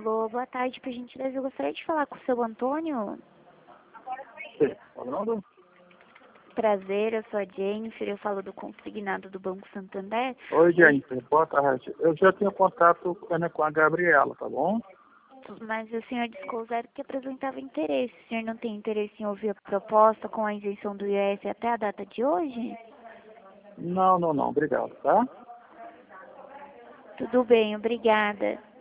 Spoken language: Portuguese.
Alô, boa tarde, por gentileza. Eu gostaria de falar com o seu Antônio. Sim, falando? Prazer, eu sou a Jennifer, eu falo do consignado do Banco Santander. Oi, Jennifer, boa tarde. Eu já tenho contato com a Gabriela, tá bom? Mas o senhor Descouser que apresentava interesse. O senhor não tem interesse em ouvir a proposta com a isenção do IS até a data de hoje? Não, obrigado, tá? Tudo bem, obrigada.